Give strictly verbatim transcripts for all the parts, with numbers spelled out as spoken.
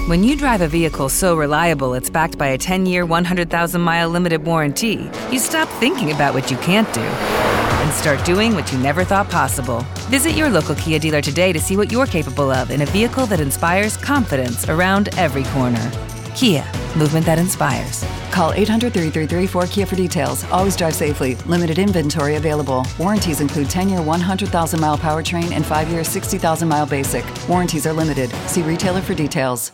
When you drive a vehicle so reliable it's backed by a ten-year, one hundred thousand mile limited warranty, you stop thinking about what you can't do and start doing what you never thought possible. Visit your local Kia dealer today to see what you're capable of in a vehicle that inspires confidence around every corner. Kia, movement that inspires. Call eight hundred, three three three, four K I A for details. Always drive safely. Limited inventory available. Warranties include ten-year, one hundred thousand mile powertrain and five-year, sixty thousand mile basic. Warranties are limited. See retailer for details.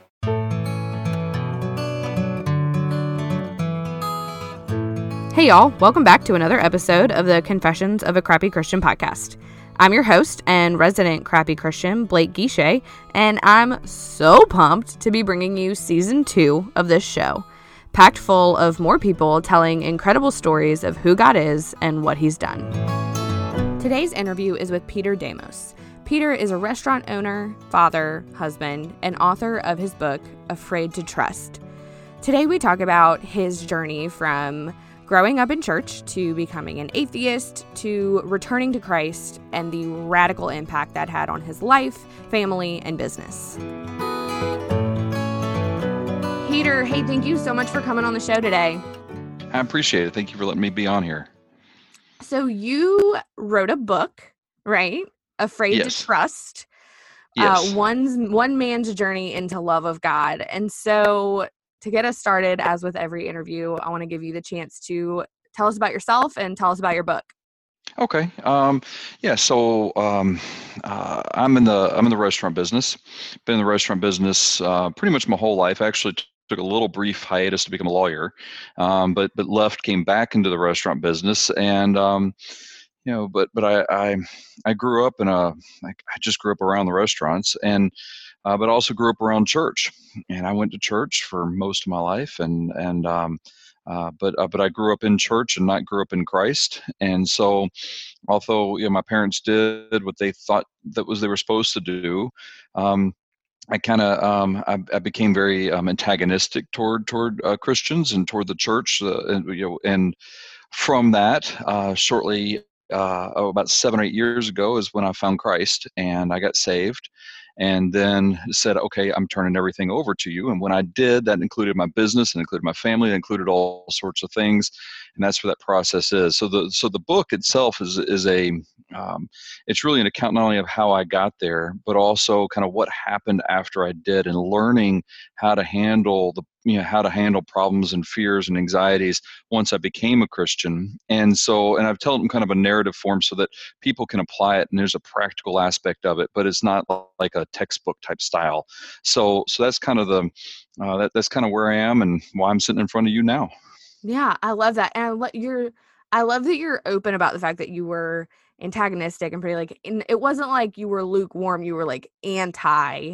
Hey y'all, welcome back to another episode of the Confessions of a Crappy Christian podcast. I'm your host and resident crappy Christian, Blake Guichet, and I'm so pumped to be bringing you season two of this show, packed full of more people telling incredible stories of who God is and what he's done. Today's interview is with Peter Damos. Peter is a restaurant owner, father, husband, and author of his book, Afraid to Trust. Today we talk about his journey from growing up in church to becoming an atheist to returning to Christ and the radical impact that had on his life, family, and business. Peter, hey, thank you so much for coming on the show today. I appreciate it. Thank you for letting me be on here. So you wrote a book, right? Afraid Yes. to Trust. Yes. Uh, one's one man's journey into love of God. And so to get us started, as with every interview, I want to give you the chance to tell us about yourself and tell us about your book. Okay. Um, yeah. So um, uh, I'm in the I'm in the restaurant business. Been in the restaurant business uh, pretty much my whole life. Actually, t- took a little brief hiatus to become a lawyer, um, but but left, came back into the restaurant business, and um, you know, but but I I, I grew up in a I I just grew up around the restaurants, and uh, but also grew up around church, and I went to church for most of my life, and and um, uh, but uh, but I grew up in church and not grew up in Christ, and so although you know my parents did what they thought that was they were supposed to do, um, I kind of um, I, I became very um, antagonistic toward toward uh, Christians and toward the church, uh, and you know, and from that, uh, shortly uh, oh, about seven or eight years ago is when I found Christ and I got saved, and then said, okay, I'm turning everything over to you. And when I did, that included my business and included my family, it included all sorts of things, and that's where that process is. So the so the book itself is is a um, it's really an account not only of how I got there, but also kind of what happened after I did, and learning how to handle the you know how to handle problems and fears and anxieties once I became a Christian. And so, and I've told them kind of a narrative form so that people can apply it, and there's a practical aspect of it, but it's not like a textbook type style. So, so that's kind of the uh, that that's kind of where I am and why I'm sitting in front of you now. Yeah, I love that. And I lo- you're I love that you're open about the fact that you were antagonistic and pretty like and it wasn't like you were lukewarm, you were like anti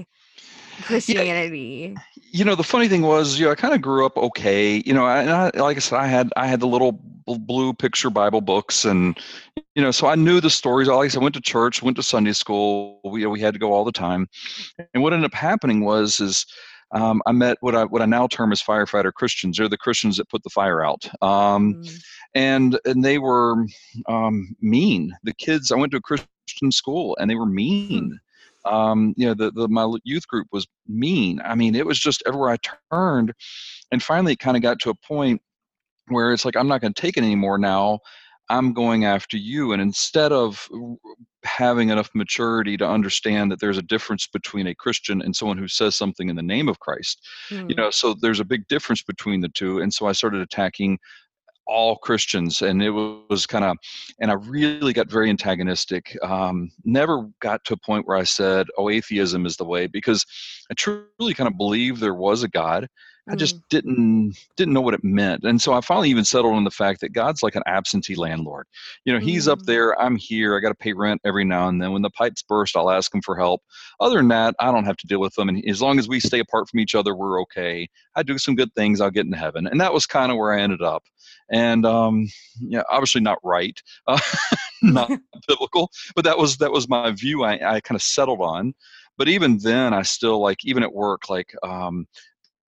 Yeah, Christianity. you know, the funny thing was, you know, I kind of grew up okay. You know, I, and I, like I said, I had I had the little bl- blue picture Bible books, and you know, so I knew the stories. Like I said, I went to church, went to Sunday school. We we had to go all the time. And what ended up happening was is um, I met what I what I now term as firefighter Christians. They're the Christians that put the fire out. Um, Mm, and and they were um, mean. The kids. I went to a Christian school, and they were hmm, mean. Um, you know, the, the my youth group was mean. I mean, it was just everywhere I turned, and finally, it kind of got to a point where it's like I'm not going to take it anymore now. I'm going after you. And instead of r- having enough maturity to understand that there's a difference between a Christian and someone who says something in the name of Christ, you hmm, know, so there's a big difference between the two. And so I started attacking all Christians, and it was kind of, and I really got very antagonistic. Um, never got to a point where I said, "Oh, atheism is the way," because I truly kind of believed there was a God. I just mm, didn't didn't know what it meant, and so I finally even settled on the fact that God's like an absentee landlord. You know, He's up mm. there, I'm here. I got to pay rent every now and then. When the pipes burst, I'll ask Him for help. Other than that, I don't have to deal with them, and as long as we stay apart from each other, we're okay. I do some good things, I'll get into heaven, and that was kind of where I ended up. And um, yeah, obviously not right, uh, not biblical, but that was that was my view. I, I kind of settled on. But even then, I still like even at work, like um,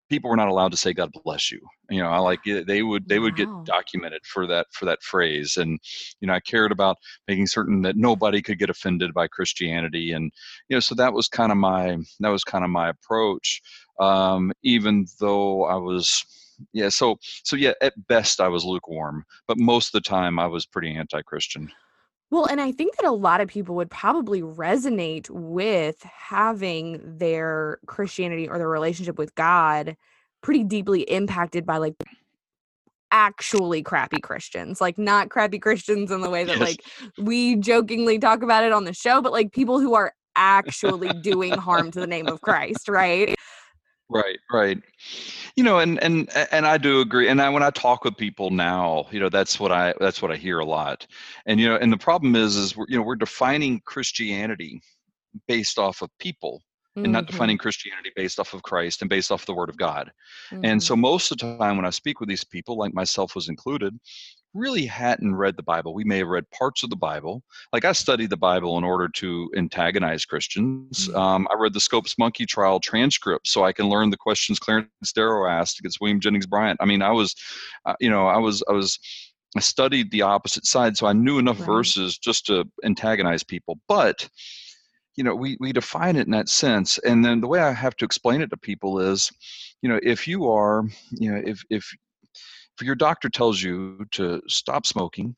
people were not allowed to say God bless you. You know, I like they would they would get Wow. documented for that for that phrase. And you know, I cared about making certain that nobody could get offended by Christianity. And you know, so that was kind of my that was kind of my approach. Um, even though I was yeah, so so yeah, at best I was lukewarm, but most of the time I was pretty anti-Christian. Well, and I think that a lot of people would probably resonate with having their Christianity or their relationship with God pretty deeply impacted by like actually crappy Christians, like not crappy Christians in the way that Yes. like we jokingly talk about it on the show, but like people who are actually doing harm to the name of Christ, right? Right, right. You know, and and and I do agree. And I, when I talk with people now, you know, that's what I that's what I hear a lot. And you know, and the problem is, is we're you know we're defining Christianity based off of people, and not Mm-hmm. defining Christianity based off of Christ and based off the Word of God. And Mm-hmm. so most of the time when I speak with these people, like myself was included, really hadn't read the Bible. We may have read parts of the Bible. Like I studied the Bible in order to antagonize Christians. Um, I read the Scopes Monkey trial transcript so I can learn the questions Clarence Darrow asked against William Jennings Bryan. I mean, I was, uh, you know, I was, I was, I studied the opposite side, so I knew enough Right. verses just to antagonize people. But you know, we we define it in that sense, and then the way I have to explain it to people is, you know, if you are, you know, if if if your doctor tells you to stop smoking,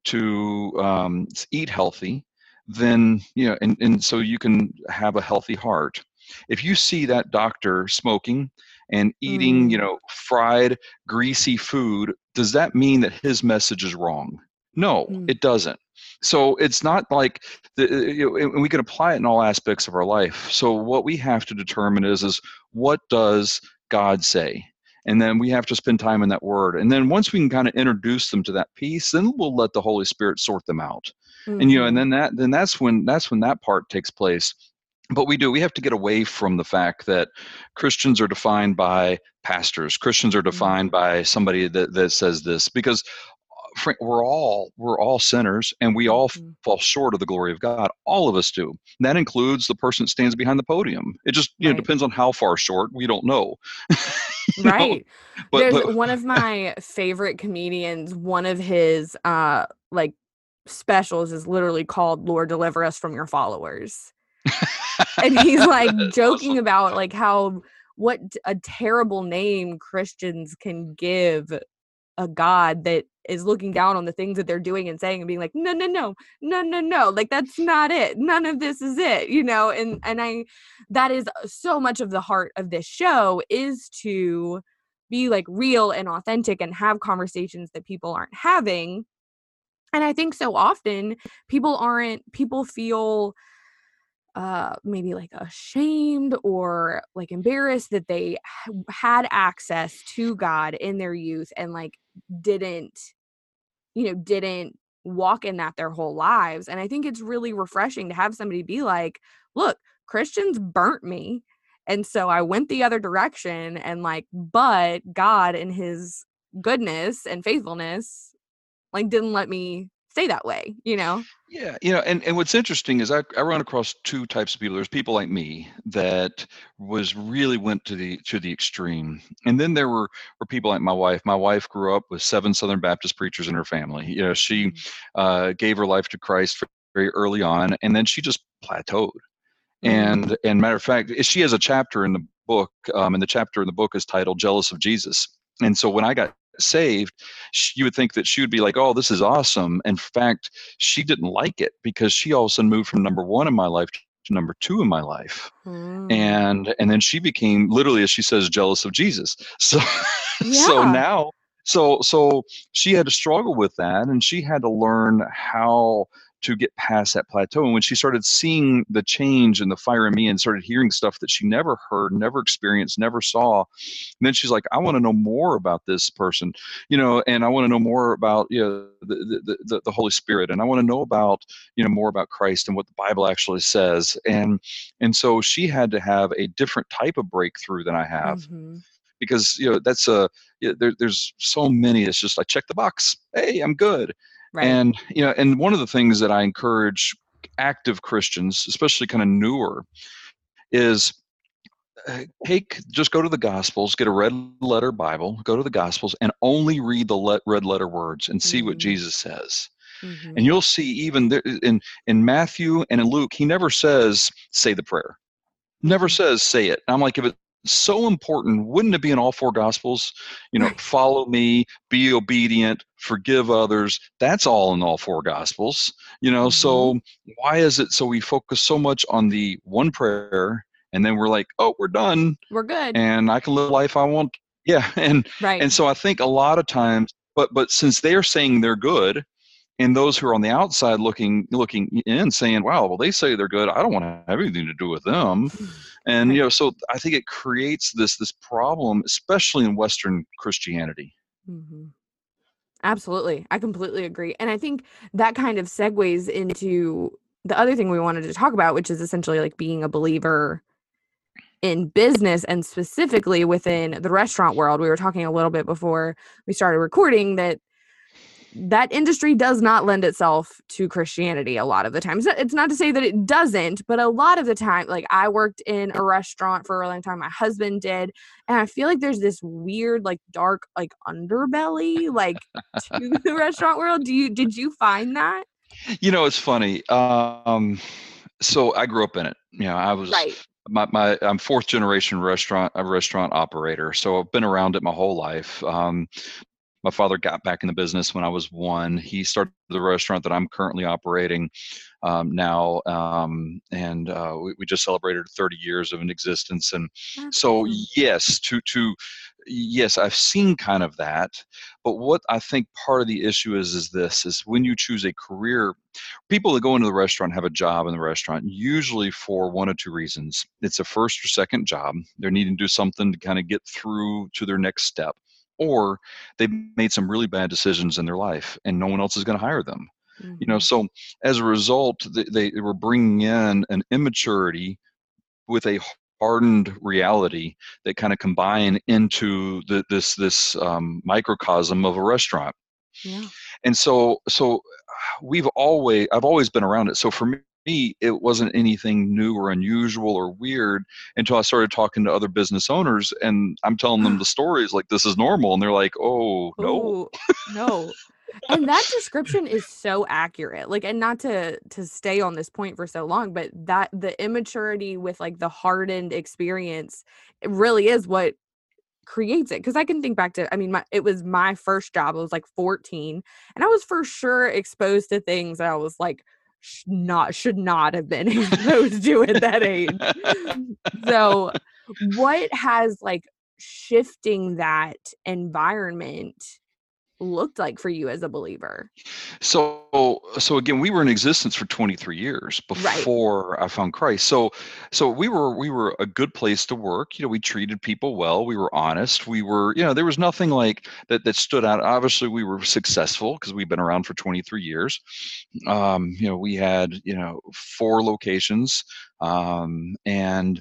to um, eat healthy, then you know, and, and so you can have a healthy heart. If you see that doctor smoking and eating, you Mm. know, fried, greasy food, does that mean that his message is wrong? No, Mm. it doesn't. So it's not like the, you know, and we can apply it in all aspects of our life. So what we have to determine is, is what does God say? And then we have to spend time in that word. And then once we can kind of introduce them to that piece, then we'll let the Holy Spirit sort them out. Mm-hmm. And you know, and then that then that's when that's when that part takes place. But we do we have to get away from the fact that Christians are defined by pastors. Christians are defined Mm-hmm. by somebody that, that says this, because we're all we're all sinners, and we all Mm-hmm. fall short of the glory of God. All of us do. And that includes the person that stands behind the podium. It just you Right. know depends on how far short. We don't know. You Right. know? But There's but one of my favorite comedians, one of his uh like specials is literally called Lord Deliver Us from Your Followers. And he's like That's joking awesome. about like how what a terrible name Christians can give a God that is looking down on the things that they're doing and saying and being like, no, no, no, no, no, no, like that's not it. None of this is it, you know? And and I that is so much of the heart of this show, is to be like real and authentic and have conversations that people aren't having. And I think so often people aren't people feel uh maybe like ashamed or like embarrassed that they h- had access to God in their youth and like didn't you know didn't walk in that their whole lives. And I think it's really refreshing to have somebody be like, look, Christians burnt me, and so I went the other direction, and like but God in his goodness and faithfulness like didn't let me stay that way, you know. Yeah, you know, and, and what's interesting is I, I run across two types of people. There's people like me that was really went to the to the extreme, and then there were were people like my wife. My wife grew up with seven Southern Baptist preachers in her family. You know, she uh, gave her life to Christ very early on, and then she just plateaued. Mm. And and matter of fact, she has a chapter in the book, um, and the chapter in the book is titled "Jealous of Jesus." And so when I got saved, she, you would think that she would be like, "Oh, this is awesome." In fact, she didn't like it because she all of a sudden moved from number one in my life to number two in my life, Mm. and and then she became literally, as she says, jealous of Jesus. So so Yeah. now. So so she had to struggle with that, and she had to learn how to get past that plateau. And when she started seeing the change and the fire in me and started hearing stuff that she never heard, never experienced, never saw, then she's like, I want to know more about this person, you know, and I want to know more about, you know, the, the, the, the Holy Spirit. And I want to know about, you know, more about Christ and what the Bible actually says. And, and so she had to have a different type of breakthrough than I have. Mm-hmm. Because you know that's a yeah, there, there's so many. It's just I check the box. Hey, I'm good. Right. And you know, and one of the things that I encourage active Christians, especially kind of newer, is uh, take just go to the Gospels, get a red letter Bible, go to the Gospels, and only read the le- red letter words and see what Mm-hmm. Jesus says. And Mm-hmm. you'll see even there, in in Matthew and in Luke, he never says say the prayer. Never Mm-hmm. says say it. I'm like, if it's so important, wouldn't it be in all four Gospels? You know, Right. follow me, be obedient, forgive others. That's all in all four Gospels. You know, Mm-hmm. so why is it so we focus so much on the one prayer and then we're like, oh, we're done We're good. and I can live the life I want? Yeah, and Right. and so I think a lot of times, but but since they're saying they're good, and those who are on the outside looking looking in saying, wow, well, they say they're good, I don't want to have anything to do with them. And Right. you know, so I think it creates this this problem, especially in Western Christianity. Mm-hmm. Absolutely. I completely agree. And I think that kind of segues into the other thing we wanted to talk about, which is essentially like being a believer in business and specifically within the restaurant world. We were talking a little bit before we started recording that that industry does not lend itself to Christianity a lot of the times. It's not to say that it doesn't, but a lot of the time, like I worked in a restaurant for a long time, my husband did, and I feel like there's this weird, like dark, like underbelly, like to the restaurant world. Do you did you find that? You know, it's funny. Um, so I grew up in it. You know, I was Right. my, my I'm fourth generation restaurant a restaurant operator, so I've been around it my whole life. Um, my father got back in the business when I was one. He started the restaurant that I'm currently operating um, now, um, and uh, we, we just celebrated thirty years of an existence. And That's so, awesome. yes, to to yes, I've seen kind of that. But what I think part of the issue is is this: is when you choose a career, people that go into the restaurant have a job in the restaurant usually for one of two reasons. It's a first or second job. They're needing to do something to kind of get through to their next step, or they've made some really bad decisions in their life and no one else is going to hire them. You know, Mm-hmm. so as a result, they, they were bringing in an immaturity with a hardened reality that kind of combine into the, this this um, microcosm of a restaurant. Yeah. And so so we've always I've always been around it. So for me, it wasn't anything new or unusual or weird until I started talking to other business owners and I'm telling them the stories like this is normal and they're like, "Oh, no." Oh, no. And that description is so accurate. Like, and not to to stay on this point for so long, but that the immaturity with like the hardened experience, it really is what creates it. Because I can think back to, I mean, my it was my first job. I was like fourteen, and I was for sure exposed to things that I was like sh- not should not have been exposed to at that age. So, what has like shifting that environment looked like for you as a believer? So, so again, we were in existence for twenty-three years Right. before I found Christ. So, so we were we were a good place to work. You know, we treated people well. We were honest. We were, you know, there was nothing like that that stood out. Obviously, we were successful because we've been around for twenty-three years. Um, you know, we had you know four locations, um, and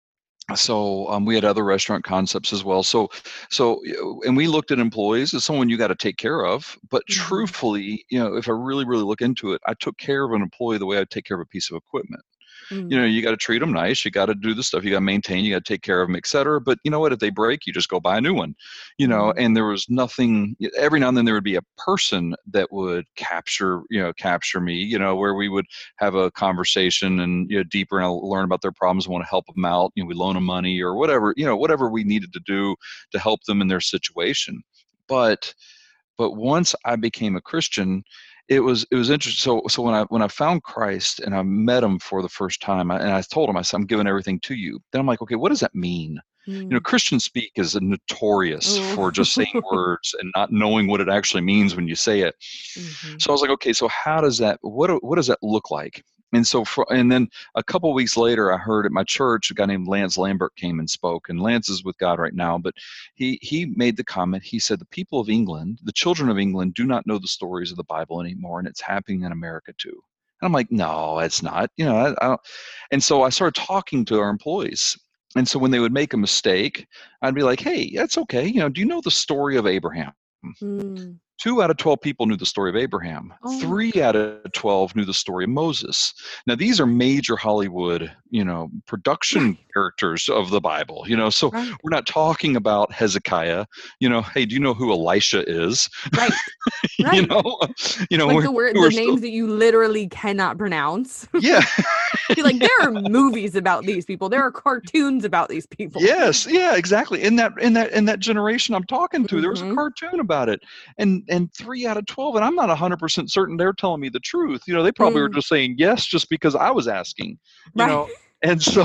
so um, we had other restaurant concepts as well. So, so you know, and we looked at employees as someone you got to take care of. But Mhm. truthfully, you know, if I really, really look into it, I took care of an employee the way I take care of a piece of equipment. You know, Mm. you got to treat them nice. You got to do the stuff. You got to maintain. You got to take care of them, et cetera. But you know what? If they break, you just go buy a new one. You know, Mhm. and there was nothing. Every now and then there would be a person that would capture, you know, capture me. You know, where we would have a conversation and you know deeper and I'll learn about their problems and want to help them out. You know, we loan them money or whatever. You know, whatever we needed to do to help them in their situation. But but once I became a Christian, it was it was interesting. So so when I when I found Christ and I met him for the first time, I, and I told him, I said, I'm giving everything to you. Then I'm like, okay, what does that mean? You know, Mm. Christian speak is notorious for just saying Oh. words and not knowing what it actually means when you say it. Mhm. So I was like, okay, so how does that what do- what does that look like? And so for and then a couple weeks later, I heard at my church a guy named Lance Lambert came and spoke, and Lance is with God right now. But he he made the comment. He said the people of England, the children of England, do not know the stories of the Bible anymore, and it's happening in America too. And I'm like, no, it's not. You know, I, I don't. And so I started talking to our employees. And so when they would make a mistake, I'd be like, hey, that's okay. You know, do you know the story of Abraham? Mm. Two out of twelve people knew the story of Abraham. Oh my Three out of twelve knew the story of Moses. Now, these are major Hollywood, you know, production Right. characters of the Bible, you know, so Right. we're not talking about Hezekiah, you know, hey, do you know who Elisha is? Right. you Right. know, you know, Like we're, the word, we're the still, names that you literally cannot pronounce. yeah. You're like, there are movies about these people. There are cartoons about these people. Yes, yeah, exactly. In that in that in that generation I'm talking to, there was a Mhm. cartoon about it, and and three out of twelve, and I'm not one hundred percent certain they're telling me the truth. You know, they probably were Mm. just saying yes just because I was asking. You Right. know, and so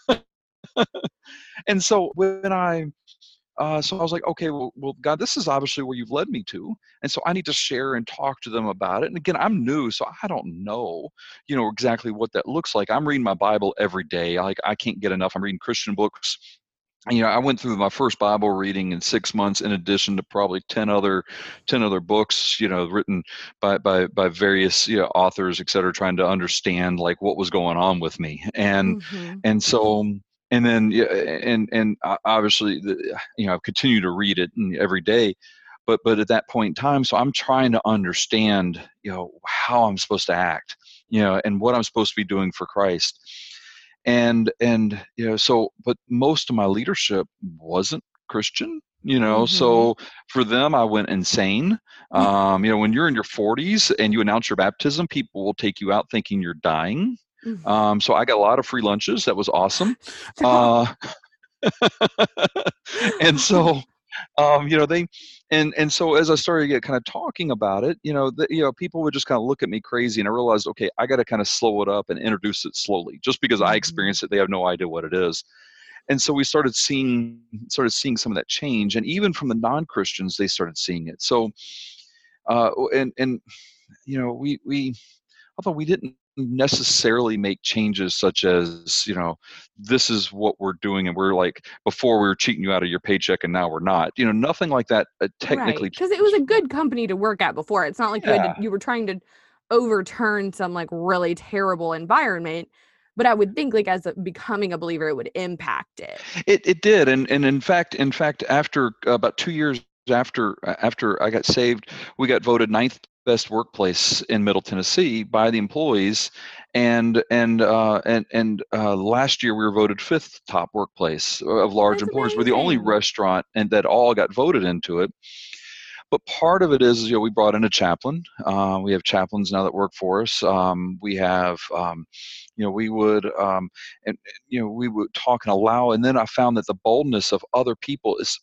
and so when I uh, so I was like, okay, well, well, God, this is obviously where you've led me to, and so I need to share and talk to them about it. And again, I'm new, so I don't know, you know, exactly what that looks like. I'm reading my Bible every day. Like I can't get enough. I'm reading Christian books. You know, I went through my first Bible reading in six months, in addition to probably ten other, ten other books, you know, written by by by various, you know, authors, et cetera, trying to understand like what was going on with me, and Mm-hmm. and so and then yeah, and and o- obviously, the, you know, I've continued to read it and every day, but but at that point in time, so I'm trying to understand, you know, how I'm supposed to act, you know, and what I'm supposed to be doing for Christ and and you know so but most of my leadership wasn't Christian, you know Mm-hmm. so for them I went insane. Um you know when you're in your forties and you announce your baptism, people will take you out thinking you're dying. Um so I got a lot of free lunches. That was awesome. Stop. uh and so um, you know, they, and and so as I started to get kind of talking about it, you know, the, you know, people would just kind of look at me crazy, and I realized, okay, I got to kind of slow it up and introduce it slowly. Just because I Mm-hmm. experienced it, they have no idea what it is. And so we started seeing, started seeing some of that change, and even from the non-Christians, they started seeing it. So, uh, and and you know, we we although we didn't necessarily make changes such as, you know this is what we're doing, and we're like, before we were cheating you out of your paycheck and now we're not, you know nothing like that uh, Right. technically Because it was changed a from that. good company to work at before. It's not like you had to, Yeah, you were trying to overturn some like really terrible environment. But I would think like as a, becoming a believer, it would impact it. it, it did. And and in fact in fact after uh, about two years after uh, after I got saved, we got voted ninth best workplace in Middle Tennessee by the employees, and and uh, and and uh, last year we were voted fifth top workplace of large That's employers. We're the only amazing. restaurant and that all got voted into it. But part of it is, you know, we brought in a chaplain. Uh, we have chaplains now that work for us. Um, we have, um, you know, we would, um, and you know, we would talk and allow. And then I found that the boldness of other people is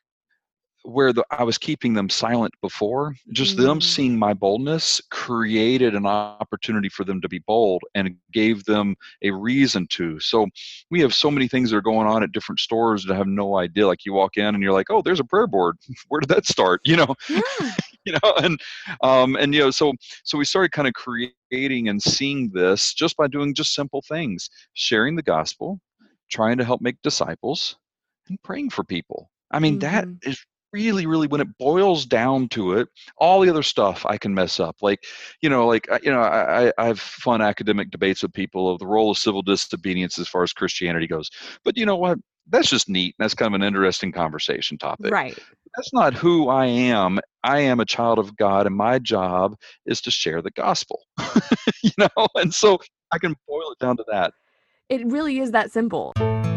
where the, I was keeping them silent before. Just them Mm, seeing my boldness created an opportunity for them to be bold, and it gave them a reason to. So we have so many things that are going on at different stores that I have no idea. Like you walk in and you're like, oh, there's a prayer board. Where did that start? You know, yeah. you know, and um, and you know, so so we started kind of creating and seeing this just by doing just simple things, sharing the gospel, trying to help make disciples, and praying for people. I mean, that Mm-hmm. is really, really, when it boils down to it, all the other stuff I can mess up. Like, you know, like I- you know, I, I I have fun academic debates with people of the role of civil disobedience as far as Christianity goes. But you know what? That's just neat. That's kind of an interesting conversation topic. Right. That's not who I am. I am a child of God, and my job is to share the gospel. you know, and so I can boil it down to that. It really is that simple.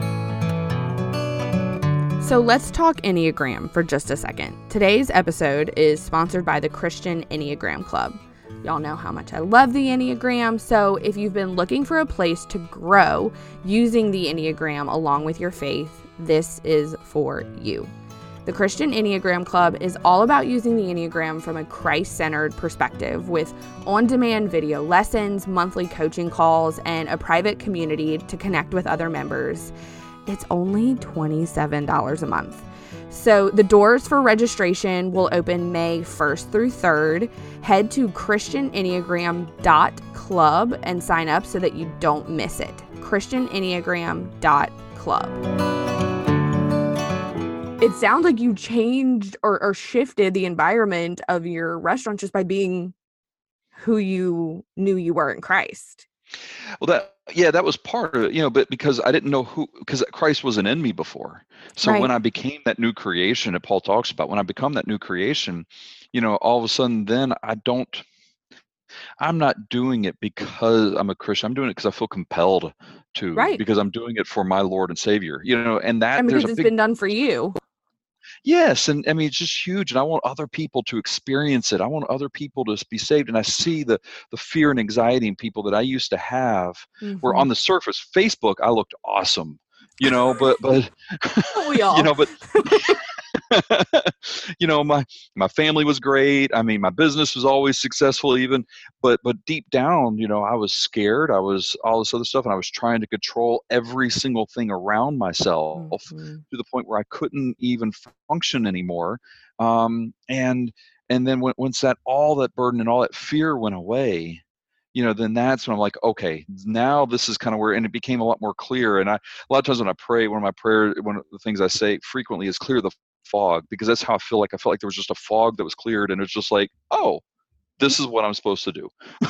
So let's talk Enneagram for just a second. Today's episode is sponsored by the Christian Enneagram Club. Y'all know how much I love the Enneagram, so if you've been looking for a place to grow using the Enneagram along with your faith, this is for you. The Christian Enneagram Club is all about using the Enneagram from a Christ-centered perspective with on-demand video lessons, monthly coaching calls, and a private community to connect with other members. It's only twenty-seven dollars a month. So the doors for registration will open May first through third. Head to christian enneagram dot club and sign up so that you don't miss it. christian enneagram dot club. It sounds like you changed or, or shifted the environment of your restaurant just by being who you knew you were in Christ. Well, that yeah, that was part of it, you know, but because I didn't know who, because Christ wasn't in me before. So when Right. I became that new creation that Paul talks about, when I become that new creation, you know, all of a sudden then I don't, I'm not doing it because I'm a Christian. I'm doing it because I feel compelled to, Right. because I'm doing it for my Lord and Savior, you know, and that And there's because a it's big, been done for you. yes. And I mean, it's just huge. And I want other people to experience it. I want other people to be saved. And I see the, the fear and anxiety in people that I used to have, where Mm-hmm. on the surface, Facebook, I looked awesome, you know, but, but, We you all. know, but you know, my my family was great. I mean, my business was always successful even, but but deep down, you know, I was scared. I was all this other stuff, and I was trying to control every single thing around myself Mm-hmm. to the point where I couldn't even function anymore. Um, and and then when, once that all that burden and all that fear went away, you know, then that's when I'm like, okay, now this is kind of where, and it became a lot more clear. And I, a lot of times when I pray, one of my prayer, one of the things I say frequently is clear the fog, because that's how I feel like I felt like there was just a fog that was cleared, and it's just like, oh, this is what I'm supposed to do.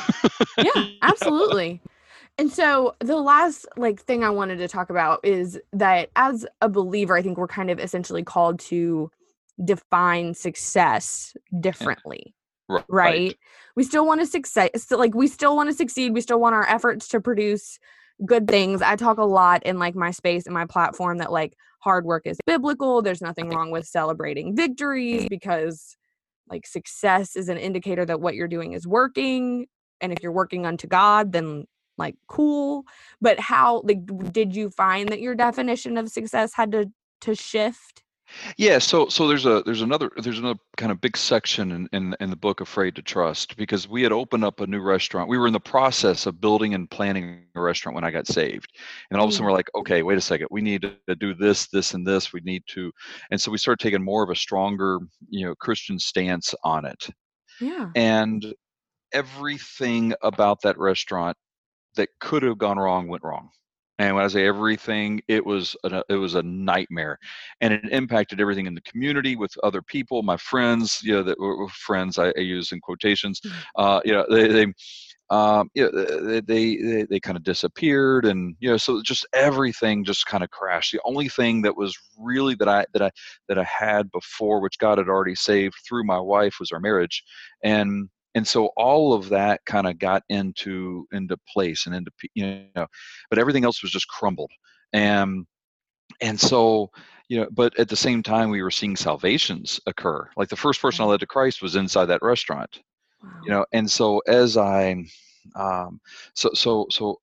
Yeah, You know? absolutely. And so the last like thing I wanted to talk about is that as a believer, I think we're kind of essentially called to define success Yeah. differently, Right. right? We still want to succeed, still like we still want to succeed. We still want our efforts to produce good things. I talk a lot in like my space and my platform that like hard work is biblical. There's nothing wrong with celebrating victories because like success is an indicator that what you're doing is working. And if you're working unto God, then like cool. But how like did you find that your definition of success had to to shift? Yeah, so so there's a there's another there's another kind of big section in, in in the book Afraid to Trust, because we had opened up a new restaurant. We were in the process of building and planning a restaurant when I got saved. And all of a sudden Mm, we're like, okay, wait a second. We need to do this, this, and this. We need to, and so we started taking more of a stronger, you know, Christian stance on it. yeah. And everything about that restaurant that could have gone wrong went wrong. And when I say everything, it was a, it was a nightmare, and it impacted everything in the community with other people, my friends, you know, that were friends I, I use in quotations. Uh, you know, they, they um, you know, they they, they, they kind of disappeared, and you know, so just everything just kind of crashed. The only thing that was really that I that I that I had before, which God had already saved through my wife, was our marriage, and and so all of that kind of got into into place and into, you know, but everything else was just crumbled, and and so, you know, but at the same time we were seeing salvations occur. Like the first person I Right. led to Christ was inside that restaurant, you Wow. know, and so as I um so so so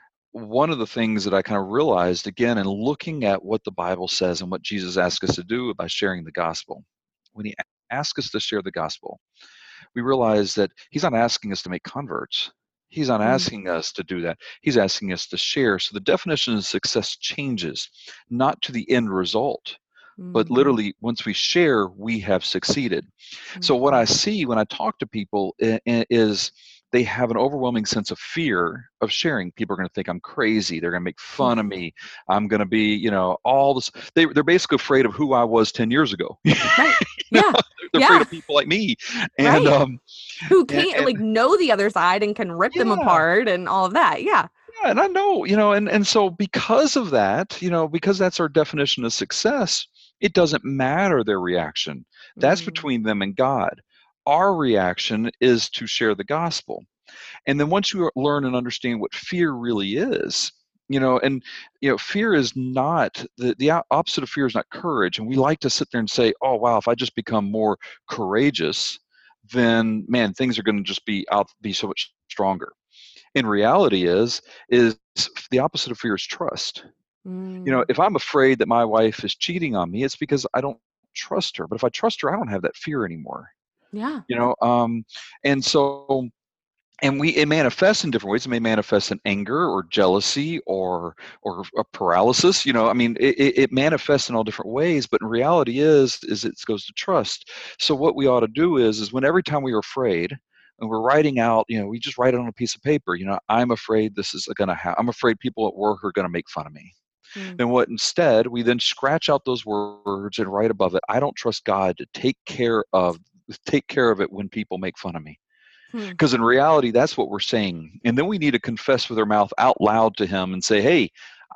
one of the things that I kind of realized again in looking at what the Bible says and what Jesus asks us to do by sharing the gospel, when he asks us to share the gospel, we realize that he's not asking us to make converts. He's not Mm, asking us to do that. He's asking us to share. So the definition of success changes, not to the end result, but mhm, literally once we share, we have succeeded. So what I mhm. see when I talk to people i- i- is they have an overwhelming sense of fear of sharing. People are going to think I'm crazy. They're going to make fun of me. I'm going to be, you know, all this. They, they're basically afraid of who I was ten years ago. You Right. know, Yeah. they're afraid Yeah. of people like me. And, Right. um, Who and, can't and like know the other side and can rip them yeah, apart and all of that. Yeah. yeah, and I know, you know, and, and so because of that, you know, because that's our definition of success, it doesn't matter their reaction. That's Mm, between them and God. Our reaction is to share the gospel. And then once you learn and understand what fear really is, you know, and you know, fear is not the the o- opposite of fear is not courage. And we like to sit there and say, oh wow, if I just become more courageous, then man, things are going to just be out be so much stronger. In reality is is the opposite of fear is trust. You know, mm, if I'm afraid that my wife is cheating on me, it's because I don't trust her. But if I trust her, I don't have that fear anymore. yeah. You know, um, and so and we it manifests in different ways. It may manifest in anger or jealousy or or a paralysis. You know, I mean, it, it it manifests in all different ways. But in reality, is is it goes to trust. So what we ought to do is is when every time we are afraid, and we're writing out, you know, we just write it on a piece of paper. You know, I'm afraid this is going to happen. I'm afraid people at work are going to make fun of me. Mm, Then what? Instead, we then scratch out those words and write above it. I don't trust God to take care of take care of it when people make fun of me. hmm, Because in reality, that's what we're saying. And then we need to confess with our mouth out loud to him and say, hey,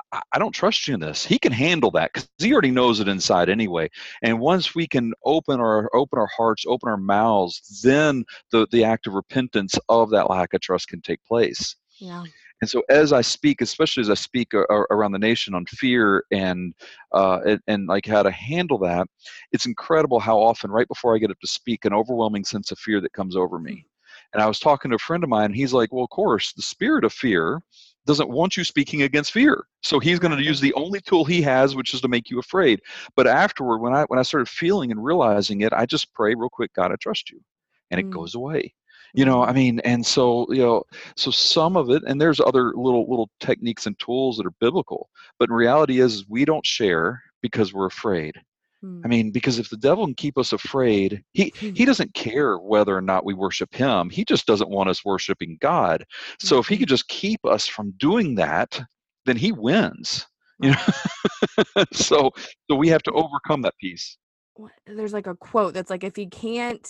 I, I don't trust you in this. He can handle that because he already knows it inside anyway. And once we can open our open our hearts, open our mouths, then the the act of repentance of that lack of trust can take place. Yeah. And so as I speak, especially as I speak a, a, around the nation on fear and, uh, and and like how to handle that, it's incredible how often right before I get up to speak, an overwhelming sense of fear that comes over me. And I was talking to a friend of mine, and he's like, well, of course, the spirit of fear doesn't want you speaking against fear. So he's going to use the only tool he has, which is to make you afraid. But afterward, when I when I started feeling and realizing it, I just pray real quick, God, I trust you. And it Mm. goes away. You know, I mean, and so, you know, so some of it, and there's other little little techniques and tools that are biblical, but in reality is we don't share because we're afraid. Mm. I mean, because if the devil can keep us afraid, he he doesn't care whether or not we worship him. He just doesn't want us worshiping God. So if he could just keep us from doing that, then he wins. You know, so so we have to overcome that piece. There's like a quote that's like, if he can't,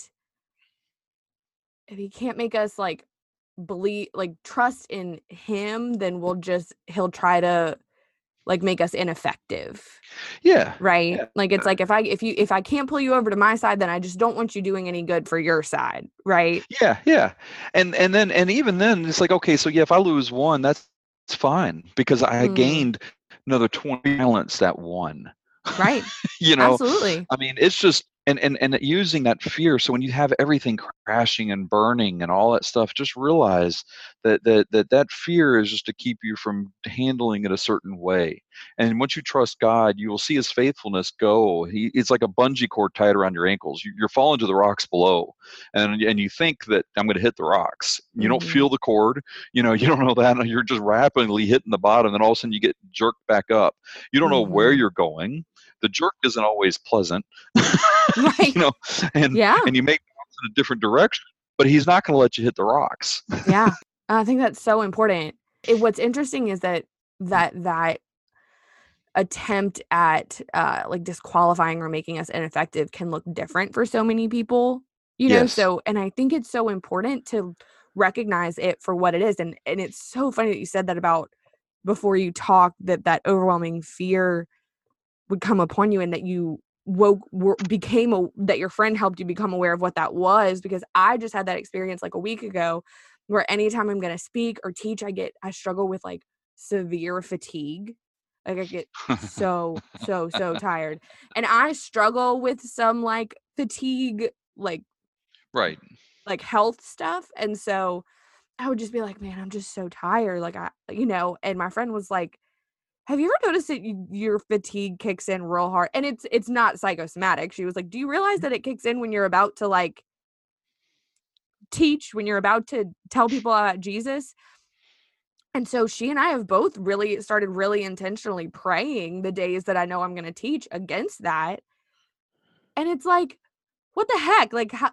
if he can't make us like believe, like trust in him, then we'll just, he'll try to like make us ineffective. Yeah. Right. Yeah. Like, it's like, if I, if you, if I can't pull you over to my side, then I just don't want you doing any good for your side. Right. Yeah. Yeah. And, and then, and even then it's like, okay, so yeah, if I lose one, that's, that's fine because I Mm. gained another twenty talents that one. Right. You know, Absolutely. I mean, it's just, and, and, and using that fear. So when you have everything crashing and burning and all that stuff, just realize that, that, that, that fear is just to keep you from handling it a certain way. And once you trust God, you will see his faithfulness go. He, it's like a bungee cord tied around your ankles. You, you're falling to the rocks below and, and you think that I'm going to hit the rocks. You Mhm. don't feel the cord, you know, you don't know that. You're just rapidly hitting the bottom and all of a sudden you get jerked back up. You don't know where Mhm. you're going. The jerk isn't always pleasant, Right. you know, and Yeah. and you make moves in a different direction, but he's not going to let you hit the rocks. Yeah. I think that's so important. It, what's interesting is that that that attempt at uh like disqualifying or making us ineffective can look different for so many people, you know. Yes. So, and I think it's so important to recognize it for what it is. And and it's so funny that you said that about before you talk, that that overwhelming fear would come upon you and that you woke were, became a, that your friend helped you become aware of what that was. Because I just had that experience like a week ago where anytime I'm going to speak or teach, I get I struggle with like severe fatigue. Like I get so so so tired, and I struggle with some like fatigue, like Right. like health stuff. And so I would just be like, man, I'm just so tired, like I, you know. And my friend was like, have you ever noticed that you, your fatigue kicks in real hard? And it's it's not psychosomatic. She was like, do you realize that it kicks in when you're about to like teach, when you're about to tell people about Jesus? And so she and I have both really started really intentionally praying the days that I know I'm going to teach against that. And it's like, what the heck? Like, how,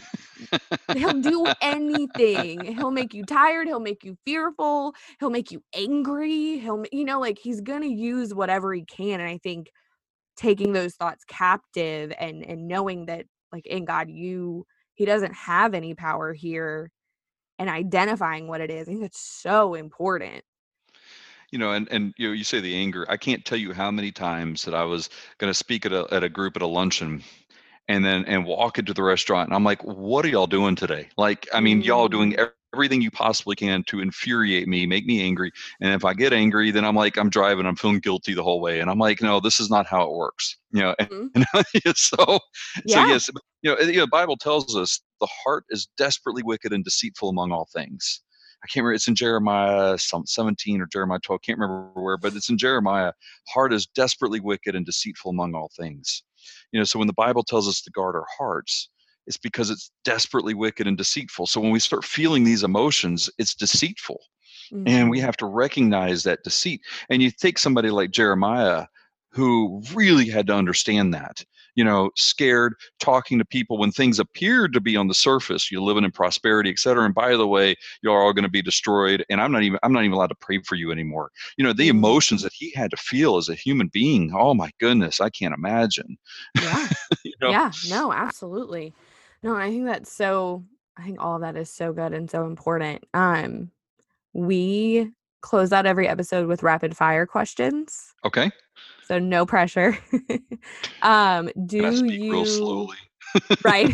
he'll do anything. He'll make you tired. He'll make you fearful. He'll make you angry. He'll, you know, like he's going to use whatever he can. And I think taking those thoughts captive and and knowing that like in God, you, he doesn't have any power here, and identifying what it is, I think that's so important. You know, and and you know, you say the anger. I can't tell you how many times that I was going to speak at a at a group at a luncheon, and then and walk into the restaurant, and I'm like, what are y'all doing today? Like, I mean, y'all are doing Mm. everything you possibly can to infuriate me, make me angry. And if I get angry, then I'm like, I'm driving, I'm feeling guilty the whole way, and I'm like, no, this is not how it works. You know, and, Mhm. and so so Yeah. yes, you know, you know, the Bible tells us the heart is desperately wicked and deceitful among all things. I can't remember. It's in Jeremiah some seventeen or Jeremiah twelve. Can't remember where, but it's in Jeremiah. Heart is desperately wicked and deceitful among all things. You know, so when the Bible tells us to guard our hearts, it's because it's desperately wicked and deceitful. So when we start feeling these emotions, it's deceitful. And we Mhm. have to recognize that deceit. And you take somebody like Jeremiah, who really had to understand that, you know, scared, talking to people when things appeared to be on the surface, you're living in prosperity, et cetera. And by the way, you're all going to be destroyed. And I'm not even, I'm not even allowed to pray for you anymore. You know, the Mm. emotions that he had to feel as a human being. Oh my goodness, I can't imagine. Yeah. You know? Yeah. No, absolutely. No, I think that's so, I think all of that is so good and so important. Um, we close out every episode with rapid fire questions. Okay. So no pressure. um, do Can I speak you real slowly? right?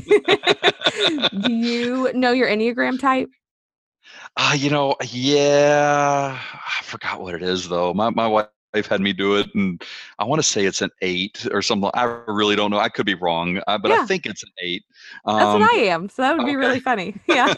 Do you know your Enneagram type? Uh, you know, yeah, I forgot what it is though. My my wife had me do it, and I want to say it's an eight or something. I really don't know. I could be wrong, uh, but I Yeah. think it's an eight. That's what Um, I am. So that would be okay. really funny. Yeah.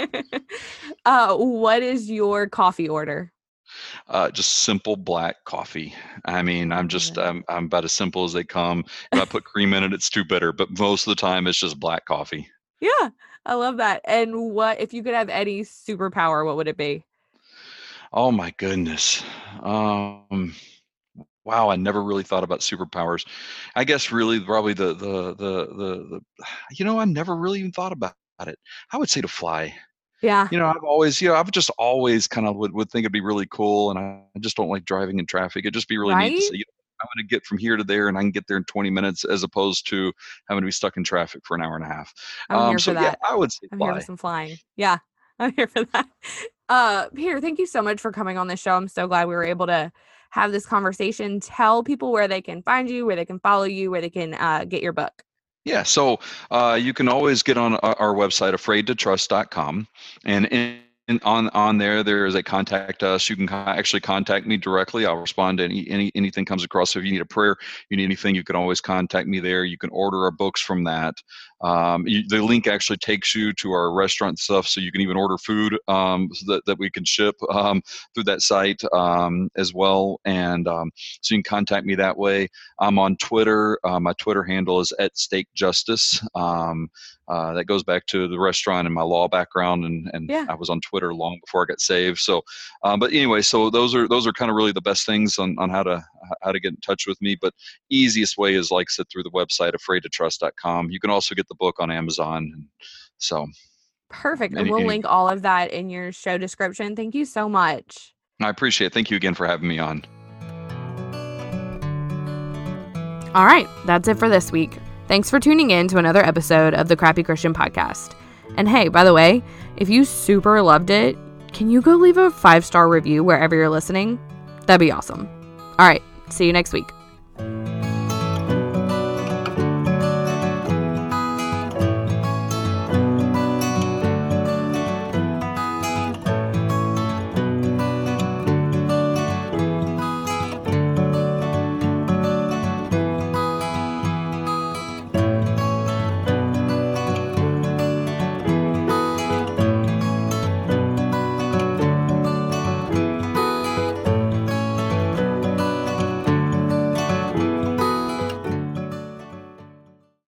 uh, what is your coffee order? Uh, just simple black coffee. I mean, I'm just Mm. I'm I'm about as simple as they come. If I put cream in it, it's too bitter. But most of the time, it's just black coffee. Yeah, I love that. And what if you could have any superpower? What would it be? Oh my goodness. Um, wow, I never really thought about superpowers. I guess really probably the the the the, the you know, I never really even thought about it. I would say to fly. Yeah. You know, I've always, you know, I've just always kind of would, would think it'd be really cool, and I just don't like driving in traffic. It'd just be really neat to Right? say, you know, I'm going to get from here to there, and I can get there in twenty minutes, as opposed to having to be stuck in traffic for an hour and a half. I'm Um, here so for yeah, that. I would say I'm here for fly. some flying. Yeah, I'm here for that. Uh, Peter, thank you so much for coming on the show. I'm so glad we were able to have this conversation. Tell people where they can find you, where they can follow you, where they can uh, get your book. Yeah, so uh, you can always get on our, our website, afraid to trust dot com, and in, in, on on there, there is a contact us. You can co- actually contact me directly. I'll respond to any, any anything comes across. So if you need a prayer, you need anything, you can always contact me there. You can order our books from that. Um, you, the link actually takes you to our restaurant stuff, so you can even order food um, so that, that we can ship um, through that site um, as well. And um, so you can contact me that way. I'm on Twitter. Uh, my Twitter handle is at Steak Justice. Um, uh, that goes back to the restaurant and my law background, and, and Yeah. I was on Twitter long before I got saved. So, um, but anyway, so those are those are kind of really the best things on, on how to how to get in touch with me. But easiest way is, like I said, through the website, afraid to trust dot com. You can also get the book on Amazon. And so, Perfect. And any, we'll any, link all of that in your show description. Thank you so much. I appreciate it. Thank you again for having me on. All right, that's it for this week. Thanks for tuning in to another episode of the Crappy Christian Podcast. And hey, by the way, if you super loved it, can you go leave a five-star review wherever you're listening? That'd be awesome. All right, see you next week.